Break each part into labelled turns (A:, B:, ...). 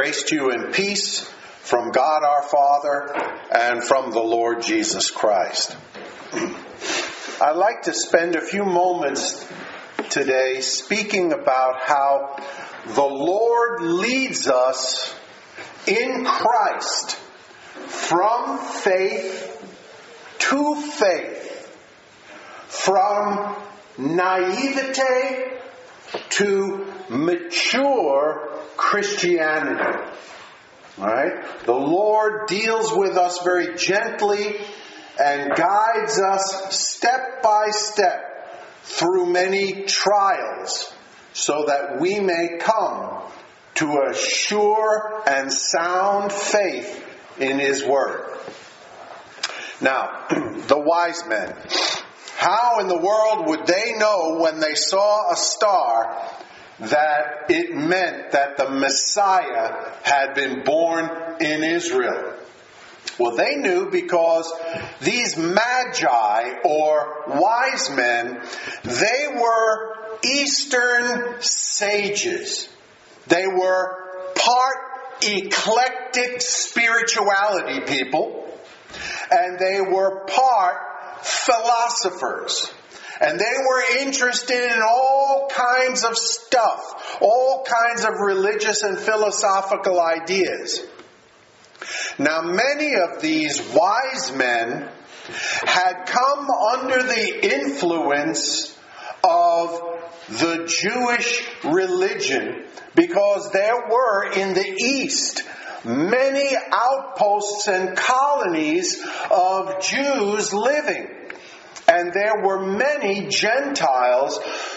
A: Grace to you and peace from God our Father and from the Lord Jesus Christ. I'd like to spend a few moments today speaking about how the Lord leads us in Christ from faith to faith, from naivete to mature Christianity. All right? The Lord deals with us very gently and guides us step by step through many trials so that we may come to a sure and sound faith in His Word. Now, the wise men. How in the world would they know when they saw a star that it meant that the Messiah had been born in Israel? Well, they knew because these magi or wise men, they were Eastern sages. They were part eclectic spirituality people, and they were part philosophers. And they were interested in all kinds of stuff, all kinds of religious and philosophical ideas. Now, many of these wise men had come under the influence of the Jewish religion because there were in the East many outposts and colonies of Jews living. And there were many Gentiles,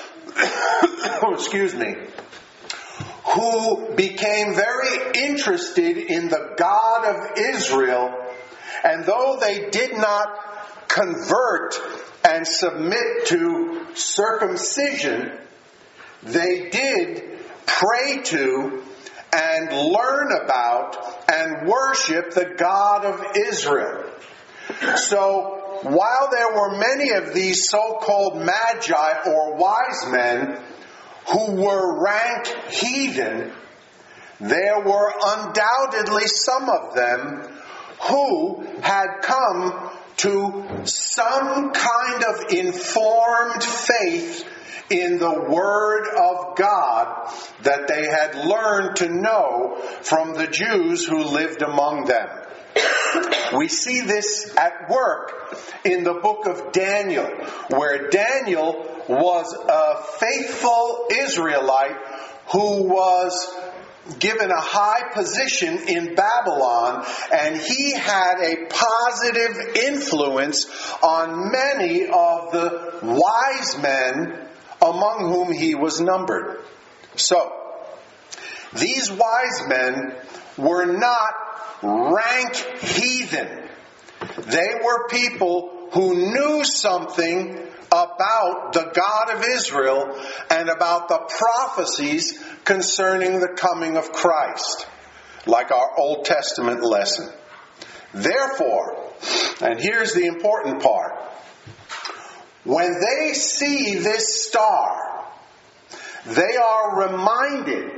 A: who became very interested in the God of Israel. And though they did not convert and submit to circumcision, they did pray to and learn about and worship the God of Israel. So, while there were many of these so-called magi or wise men who were rank heathen, there were undoubtedly some of them who had come to some kind of informed faith in the Word of God that they had learned to know from the Jews who lived among them. We see this at work in the book of Daniel, where Daniel was a faithful Israelite who was given a high position in Babylon, and he had a positive influence on many of the wise men among whom he was numbered. So, these wise men were not rank heathen. They were people who knew something about the God of Israel and about the prophecies concerning the coming of Christ, like our Old Testament lesson. Therefore, and here's the important part, when they see this star, they are reminded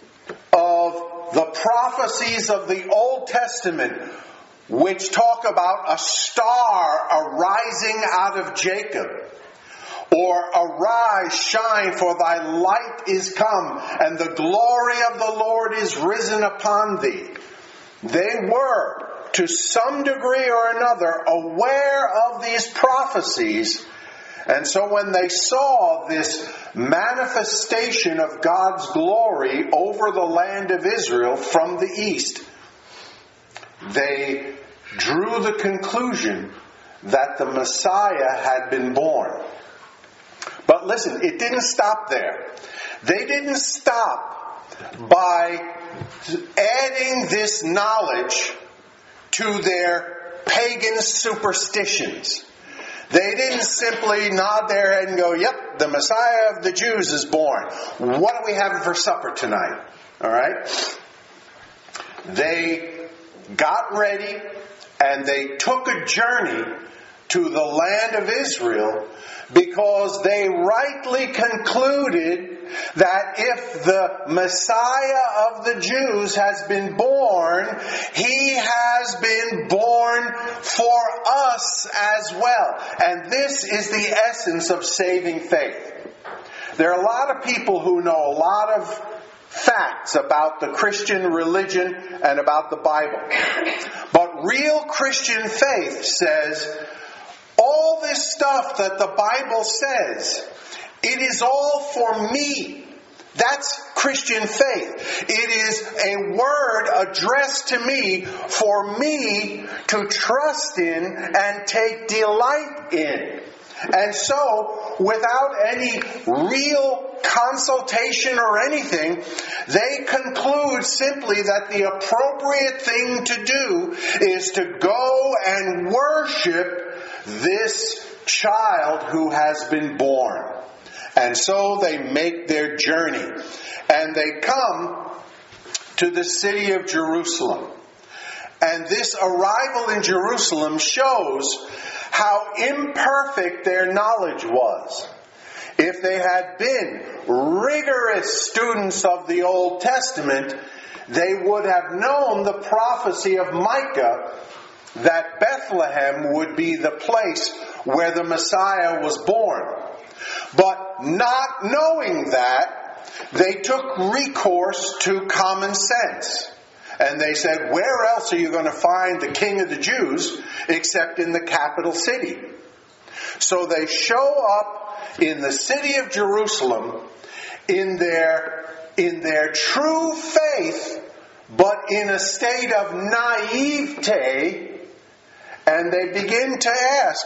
A: of the prophecies of the Old Testament, which talk about a star arising out of Jacob, or arise, shine, for thy light is come, and the glory of the Lord is risen upon thee. They were, to some degree or another, aware of these prophecies. And so when they saw this manifestation of God's glory over the land of Israel from the east, they drew the conclusion that the Messiah had been born. But listen, it didn't stop there. They didn't stop by adding this knowledge to their pagan superstitions. They didn't simply nod their head and go, yep, the Messiah of the Jews is born. What are we having for supper tonight? All right? They got ready and they took a journey to the land of Israel because they rightly concluded that if the Messiah of the Jews has been born, he has been born for us as well. And this is the essence of saving faith. There are a lot of people who know a lot of facts about the Christian religion and about the Bible. But real Christian faith says, all this stuff that the Bible says, it is all for me. That's Christian faith. It is a word addressed to me for me to trust in and take delight in. And so, without any real consultation or anything, they conclude simply that the appropriate thing to do is to go and worship this child who has been born. And so they make their journey. And they come to the city of Jerusalem. And this arrival in Jerusalem shows how imperfect their knowledge was. If they had been rigorous students of the Old Testament, they would have known the prophecy of Micah that Bethlehem would be the place where the Messiah was born. But not knowing that, they took recourse to common sense. And they said, where else are you going to find the King of the Jews except in the capital city? So they show up in the city of Jerusalem in their true faith, but in a state of naivete, and they begin to ask,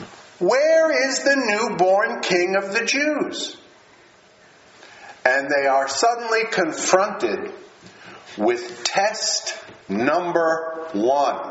A: where is the newborn King of the Jews? And they are suddenly confronted with test number 1.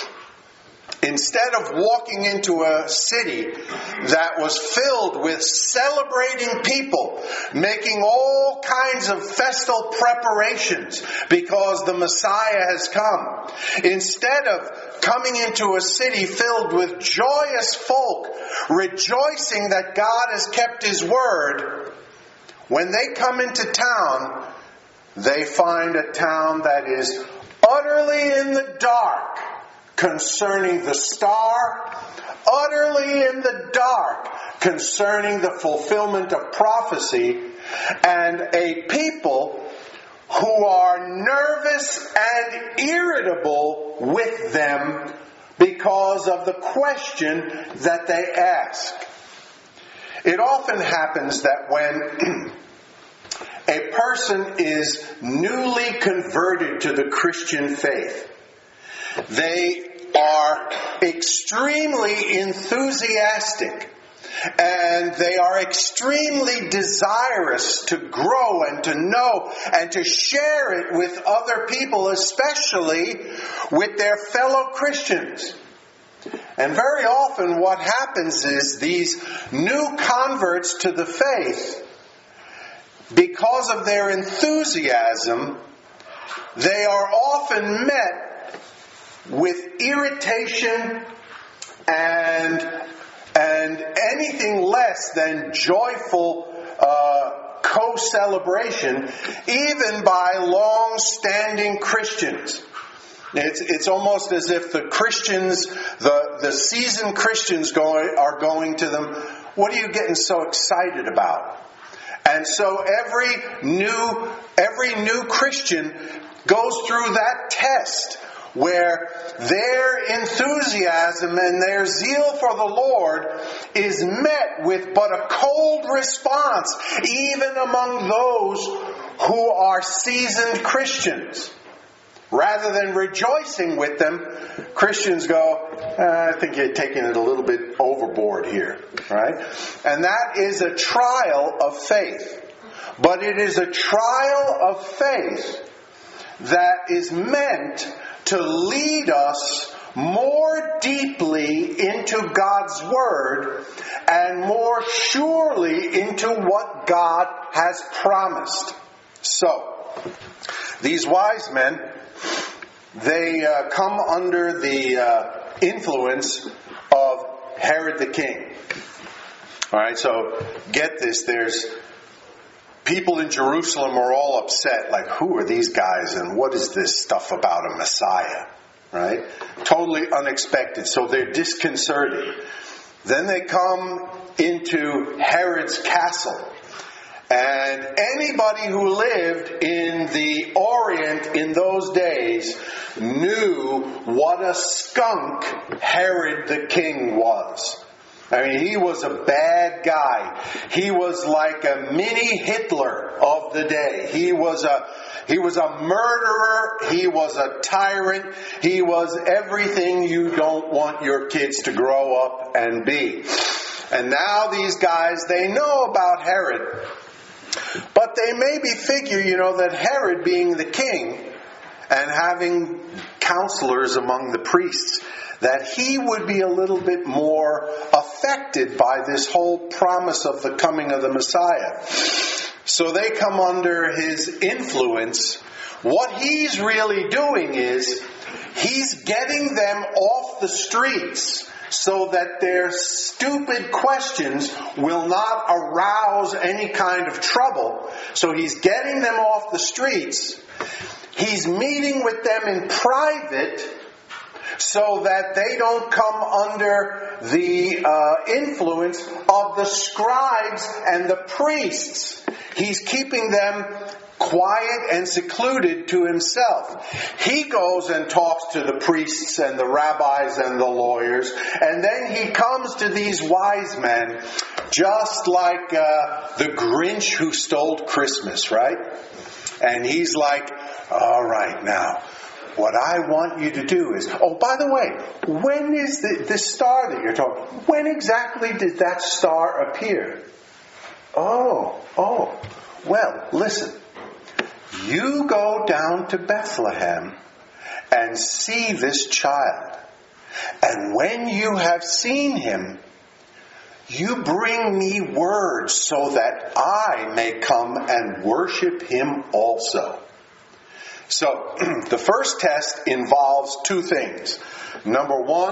A: Instead of walking into a city that was filled with celebrating people, making all kinds of festal preparations because the Messiah has come, instead of coming into a city filled with joyous folk, rejoicing that God has kept His word, when they come into town, they find a town that is utterly in the dark concerning the star, utterly in the dark concerning the fulfillment of prophecy, and a people who are nervous and irritable with them because of the question that they ask. It often happens that when a person is newly converted to the Christian faith, they are extremely enthusiastic and they are extremely desirous to grow and to know and to share it with other people, especially with their fellow Christians. And very often what happens is these new converts to the faith, because of their enthusiasm, they are often met with irritation and anything less than joyful co-celebration, even by long-standing Christians. It's almost as if the Christians, the seasoned Christians are going to them, what are you getting so excited about? And so every new Christian goes through that test where their enthusiasm and their zeal for the Lord is met with but a cold response, even among those who are seasoned Christians. Rather than rejoicing with them, Christians go, I think you're taking it a little bit overboard here, right? And that is a trial of faith. But it is a trial of faith that is meant to lead us more deeply into God's Word and more surely into what God has promised. So, these wise men, they come under the influence of Herod the king. All right, so get this. There's people in Jerusalem are all upset. Like, who are these guys and what is this stuff about a Messiah? Right? Totally unexpected. So they're disconcerted. Then they come into Herod's castle. And anybody who lived in the Orient in those days knew what a skunk Herod the king was. I mean, he was a bad guy. He was like a mini Hitler of the day. He was a murderer. He was a tyrant. He was everything you don't want your kids to grow up and be. And now these guys, they know about Herod. But they maybe figure, that Herod being the king and having counselors among the priests, that he would be a little bit more affected by this whole promise of the coming of the Messiah. So they come under his influence. What he's really doing is he's getting them off the streets so that their stupid questions will not arouse any kind of trouble. So he's getting them off the streets. He's meeting with them in private so that they don't come under the influence of the scribes and the priests. He's keeping them quiet and secluded to himself. He goes and talks to the priests and the rabbis and the lawyers, and then he comes to these wise men, just like the Grinch who stole Christmas, right? And he's like, all right, now, what I want you to do is, oh, by the way, when is the star that you're talking, when exactly did that star appear? Oh, well, listen. You go down to Bethlehem and see this child. And when you have seen him, you bring me word so that I may come and worship him also. So, the first test involves two things. Number one,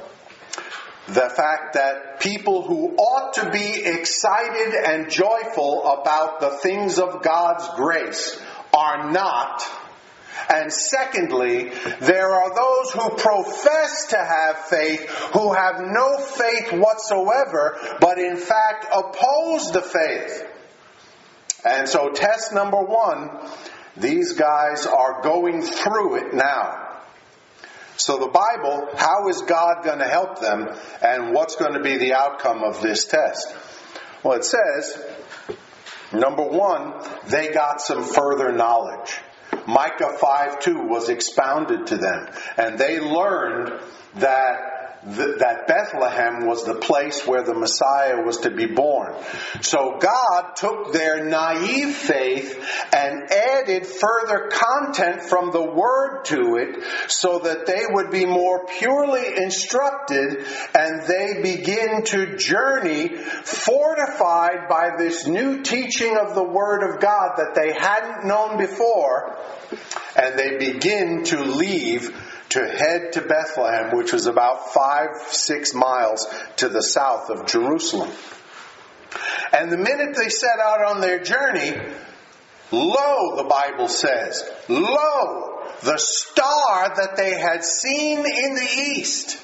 A: the fact that people who ought to be excited and joyful about the things of God's grace are not. And secondly, there are those who profess to have faith who have no faith whatsoever, but in fact oppose the faith. And so test number one, these guys are going through it now. So the Bible, how is God going to help them, and what's going to be the outcome of this test? Well, it says, number one, they got some further knowledge. Micah 5:2 was expounded to them, and they learned that Bethlehem was the place where the Messiah was to be born. So God took their naive faith and added further content from the Word to it so that they would be more purely instructed, and they begin to journey fortified by this new teaching of the Word of God that they hadn't known before, and they begin to leave to head to Bethlehem, which was about 5-6 miles to the south of Jerusalem. And the minute they set out on their journey, lo, the Bible says, lo, the star that they had seen in the east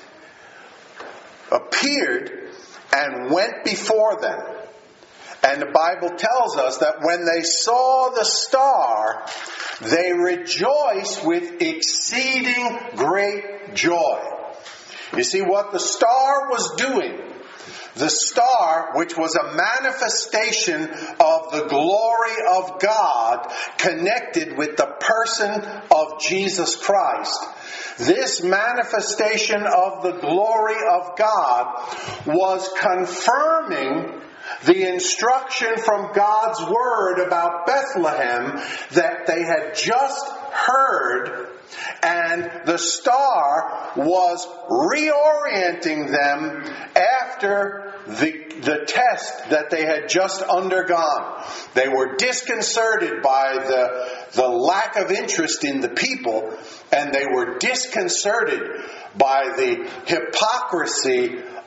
A: appeared and went before them. And the Bible tells us that when they saw the star, they rejoiced with exceeding great joy. You see what the star was doing? The star, which was a manifestation of the glory of God connected with the person of Jesus Christ. This manifestation of the glory of God was confirming the instruction from God's Word about Bethlehem that they had just heard, and the star was reorienting them after the test that they had just undergone. They were disconcerted by the lack of interest in the people, and they were disconcerted by the hypocrisy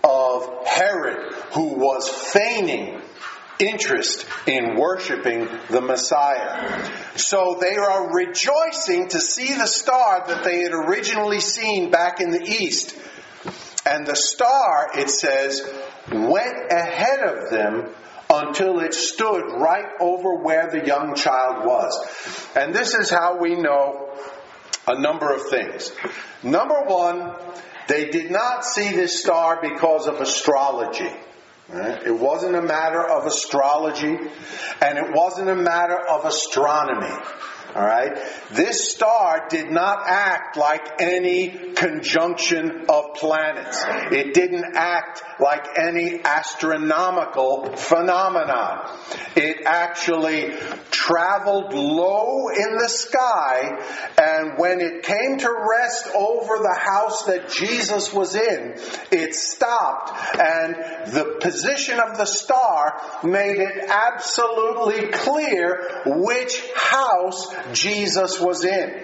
A: of Herod, who was feigning interest in worshiping the Messiah. So they are rejoicing to see the star that they had originally seen back in the east. And the star, it says, went ahead of them until it stood right over where the young child was. And this is how we know a number of things. Number one, they did not see this star because of astrology. Right? It wasn't a matter of astrology, and it wasn't a matter of astronomy. All right? This star did not act like any conjunction of planets. It didn't act like any astronomical phenomenon. It actually traveled low in the sky, and when it came to rest over the house that Jesus was in, it stopped, and the position of the star made it absolutely clear which house Jesus was in.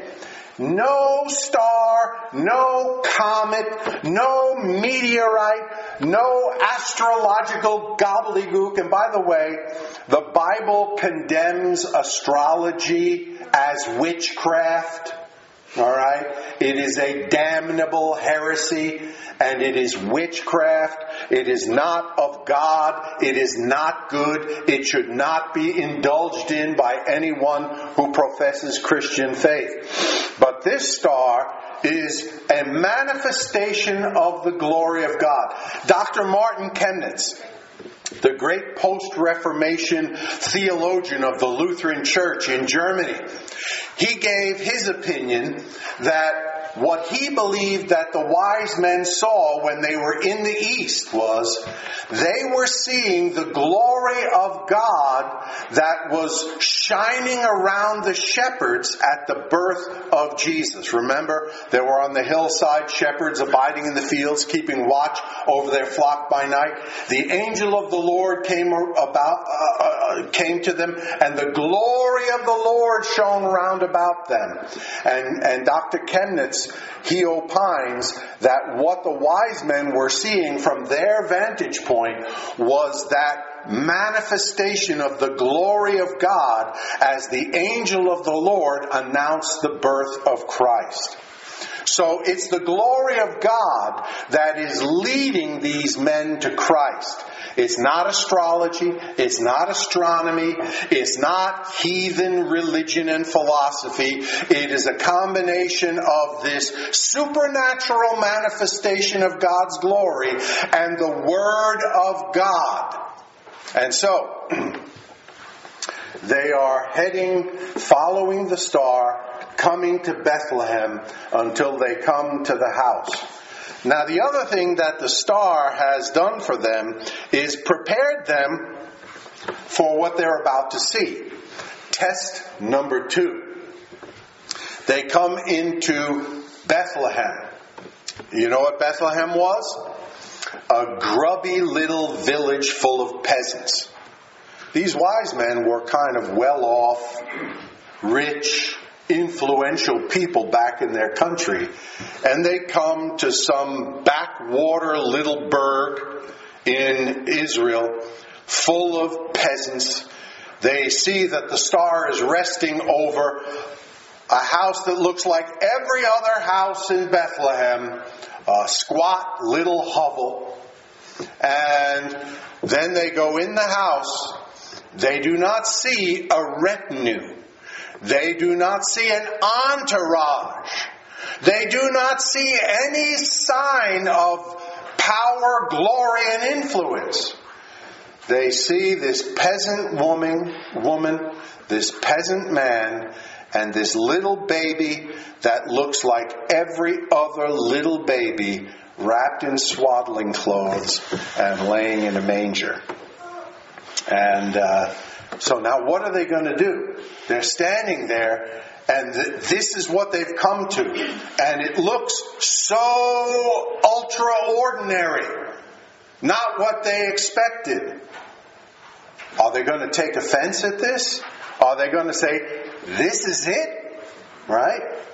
A: No star, no comet, no meteorite, no astrological gobbledygook. And by the way, the Bible condemns astrology as witchcraft. All right? It is a damnable heresy, and it is witchcraft. It is not of God. It is not good. It should not be indulged in by anyone who professes Christian faith. But this star is a manifestation of the glory of God. Dr. Martin Chemnitz, the great post-Reformation theologian of the Lutheran Church in Germany, he gave his opinion that what he believed that the wise men saw when they were in the east was they were seeing the glory of God that was shining around the shepherds at the birth of Jesus. Remember, there were on the hillside shepherds abiding in the fields, keeping watch over their flock by night. The angel of the Lord came to them, and the glory of the Lord shone round about them. And Dr. Chemnitz, he opines that what the wise men were seeing from their vantage point was that manifestation of the glory of God as the angel of the Lord announced the birth of Christ. So it's the glory of God that is leading these men to Christ. It's not astrology. It's not astronomy. It's not heathen religion and philosophy. It is a combination of this supernatural manifestation of God's glory and the Word of God. And so, they are following the star, coming to Bethlehem until they come to the house. Now, the other thing that the star has done for them is prepared them for what they're about to see. Test number 2. They come into Bethlehem. You know what Bethlehem was? A grubby little village full of peasants. These wise men were kind of well-off, rich, influential people back in their country, and they come to some backwater little burg in Israel full of peasants. They see that the star is resting over a house that looks like every other house in Bethlehem, a squat little hovel. And then they go in the house. They do not see a retinue. They do not see an entourage. They do not see any sign of power, glory, and influence. They see this peasant woman, this peasant man, and this little baby that looks like every other little baby wrapped in swaddling clothes and laying in a manger. And so now what are they going to do? They're standing there, and this is what they've come to. And it looks so ultra-ordinary. Not what they expected. Are they going to take offense at this? Are they going to say, this is it? Right?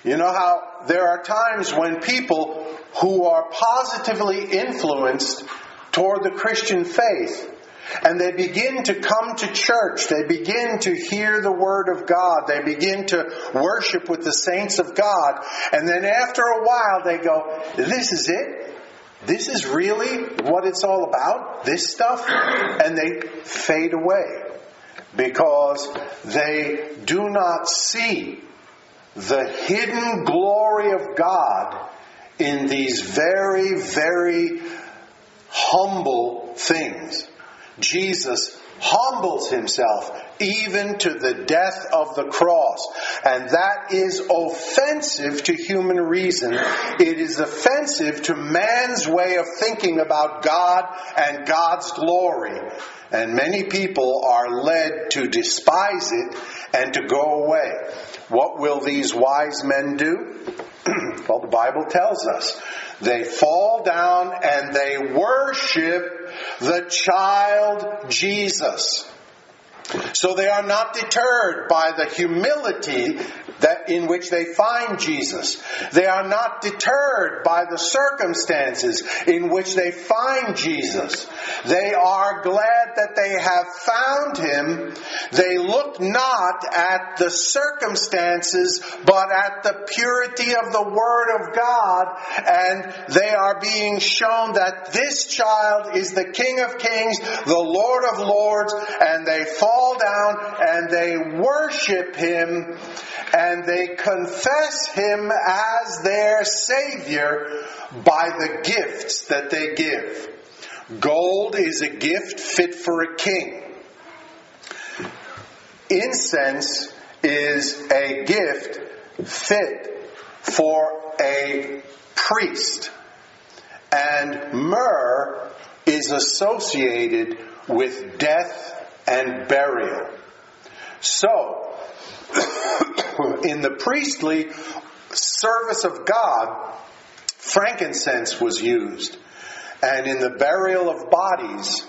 A: You know how there are times when people who are positively influenced toward the Christian faith, and they begin to come to church, they begin to hear the Word of God, they begin to worship with the saints of God, and then after a while they go, this is it? This is really what it's all about? This stuff? And they fade away because they do not see the hidden glory of God in these very, very humble things. Jesus humbles himself even to the death of the cross. And that is offensive to human reason. It is offensive to man's way of thinking about God and God's glory. And many people are led to despise it and to go away. What will these wise men do? Well, the Bible tells us. They fall down and they worship the child Jesus. So they are not deterred by the humility in which they find Jesus. They are not deterred by the circumstances in which they find Jesus. They are glad that they have found Him. They look not at the circumstances, but at the purity of the Word of God. And they are being shown that this child is the King of Kings, the Lord of Lords, and they fall down and they worship Him and they confess Him as their Savior by the gifts that they give. Gold is a gift fit for a king. Incense is a gift fit for a priest. And myrrh is associated with death and burial. So, in the priestly service of God, frankincense was used. And in the burial of bodies,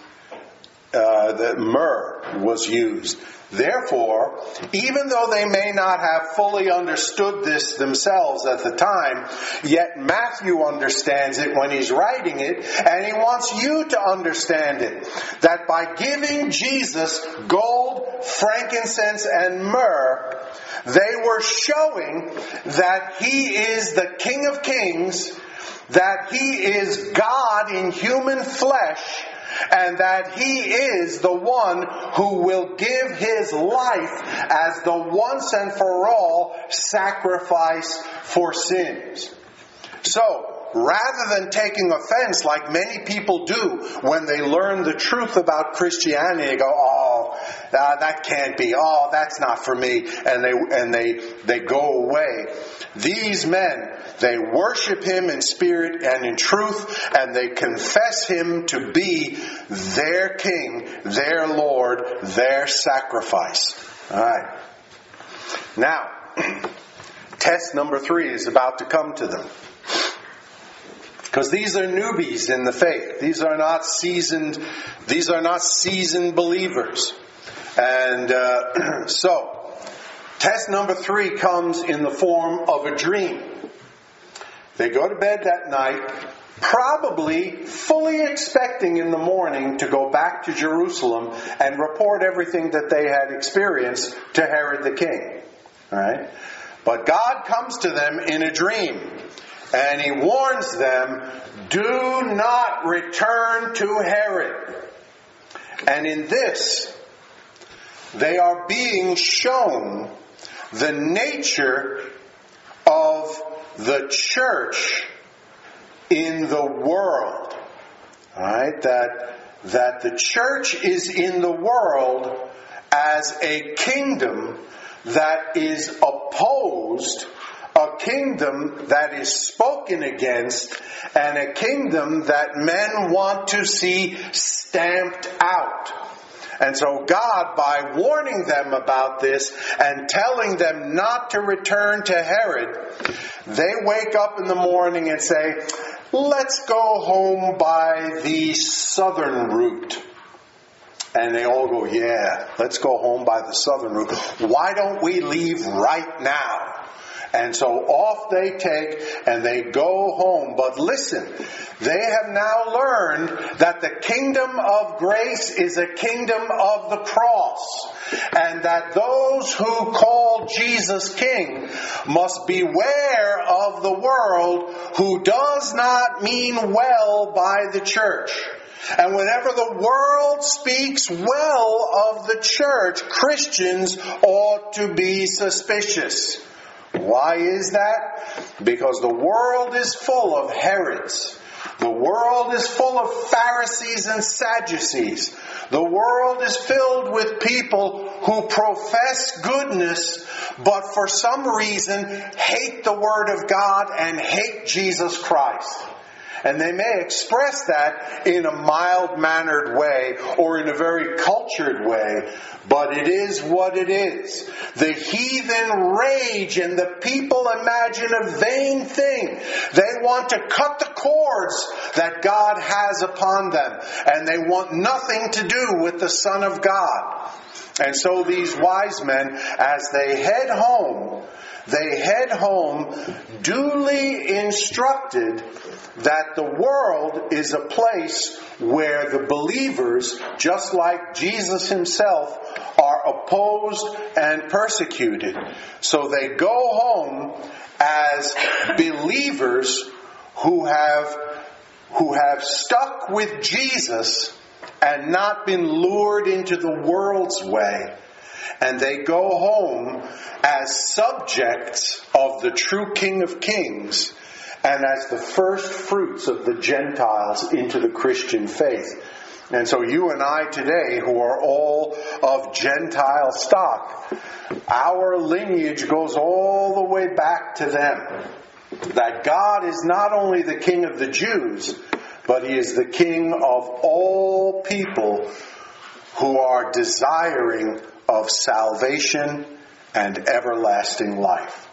A: the myrrh was used. Therefore, even though they may not have fully understood this themselves at the time, yet Matthew understands it when he's writing it, and he wants you to understand it. That by giving Jesus gold, frankincense, and myrrh, they were showing that He is the King of Kings, that He is God in human flesh, and that He is the one who will give His life as the once and for all sacrifice for sins. So, rather than taking offense like many people do when they learn the truth about Christianity, they go, that can't be, that's not for me, and they go away. These men, they worship Him in spirit and in truth, and they confess Him to be their King, their Lord, their sacrifice. All right. Now, test number 3 is about to come to them. Because these are newbies in the faith. These are not seasoned believers. And so, test number 3 comes in the form of a dream. They go to bed that night, probably fully expecting in the morning to go back to Jerusalem and report everything that they had experienced to Herod the king. All right? But God comes to them in a dream, and He warns them, do not return to Herod. And in this, they are being shown the nature of the church in the world. Alright? That the church is in the world as a kingdom that is opposed, a kingdom that is spoken against, and a kingdom that men want to see stamped out. And so God, by warning them about this and telling them not to return to Herod, they wake up in the morning and say, let's go home by the southern route. And they all go, yeah, let's go home by the southern route. Why don't we leave right now And so off they take and they go home. But listen, they have now learned that the kingdom of grace is a kingdom of the cross. And that those who call Jesus King must beware of the world who does not mean well by the church. And whenever the world speaks well of the church, Christians ought to be suspicious. Why is that? Because the world is full of Herods. The world is full of Pharisees and Sadducees. The world is filled with people who profess goodness, but for some reason hate the Word of God and hate Jesus Christ. And they may express that in a mild-mannered way or in a very cultured way, but it is what it is. The heathen rage and the people imagine a vain thing. They want to cut the cords that God has upon them, and they want nothing to do with the Son of God. And so these wise men, as they head home duly instructed that the world is a place where the believers, just like Jesus himself, are opposed and persecuted. So they go home as believers who have stuck with Jesus and not been lured into the world's way. And they go home as subjects of the true King of Kings and as the first fruits of the Gentiles into the Christian faith. And so you and I today, who are all of Gentile stock, our lineage goes all the way back to them. That God is not only the King of the Jews, but He is the King of all people who are desiring of salvation and everlasting life.